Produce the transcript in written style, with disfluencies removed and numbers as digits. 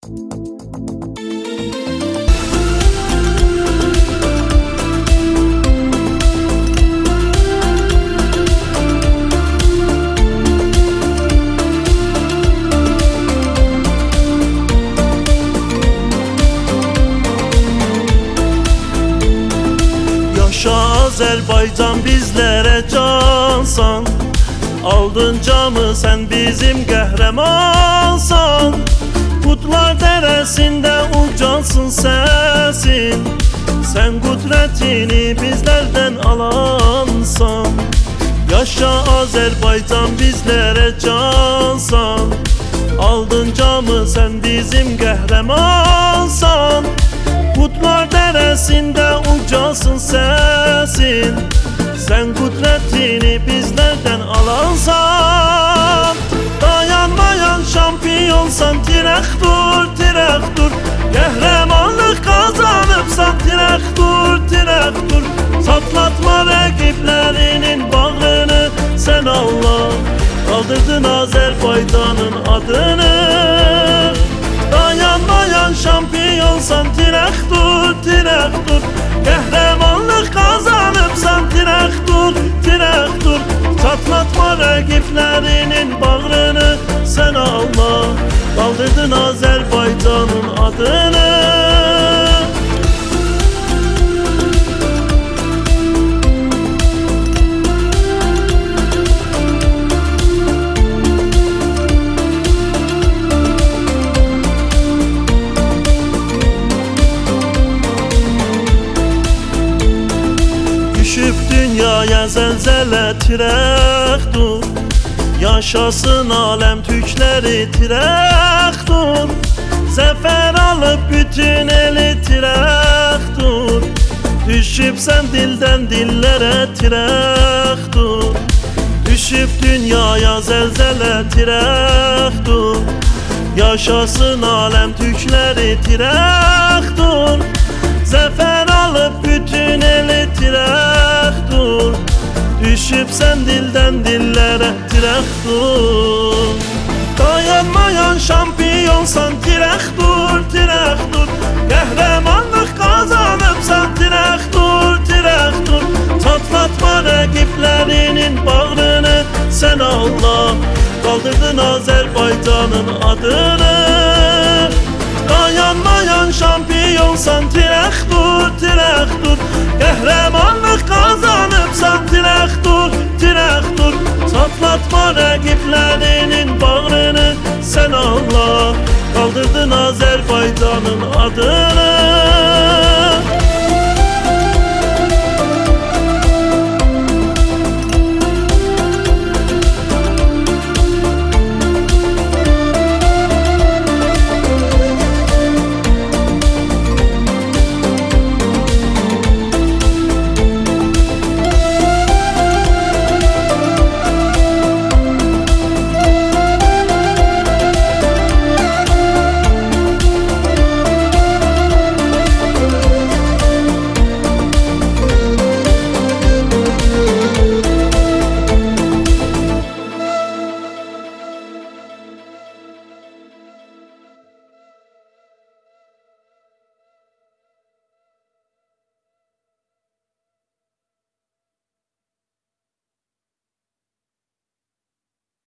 Azerbaycan bizlere cansan, aldın camı sen bizim qəhrəmansan. Qutlar dəresinde ucansın səsin, sen qudretini bizlerden alansan. Yaşa Azerbaycan bizlere cansan, aldın camı sen bizim qəhrəmansan. Qutlar dəresinde ucansın səsin, sen kudretini bizlerden alansan. Dayanmayan şampiyonsan, tirək dur, tirək dur. Qəhrəmanlıq kazanıbsan, tirək dur, tirək dur. Çatlatma rəqiblərinin bağrını, sen Allah kaldırdın Azerbaycan'ın adını. Dayanmayan şampiyonsan, tirək dur, tirək dur. Qəhrəmanlıq kazanıbsan, tirək dur, tirək dur. Çatlatma rəqiblərinin bağrını, sen Allah kaldırdın Azerbaycan'ın adını. Düşüb dünyaya zəlzələ, tirək dur. Yaşasın aləm türkləri, tirək dur. Zəfər alıb bütün eli, tirək dur. Düşübsən dildən dillərə, tirək dur. Düşüb dünyaya zəlzələ, tirək dur. Yaşasın aləm türkləri, tirək dur. Zəfər alıb bütün eli, tirək dur. Düşübsən dildən dillərə, tirək dur. Dayanmayan şampiyonsan, tirək dur, tirək dur. Qəhrəmanlıq kazanıbsan, tirək dur, tirək dur. Çatlatma rəqiblərinin bağrını, sen Allah kaldırdın Azerbaycan'ın adını. Dayanmayan şampiyonsan, tirək dur, tirək dur. Qəhrəmanlıq kazanıbsan, tirək dur, tirək dur. Çatlatma rəqiblərinin bağrını, sen Allah kaldırdın Azerbaycan'ın adını.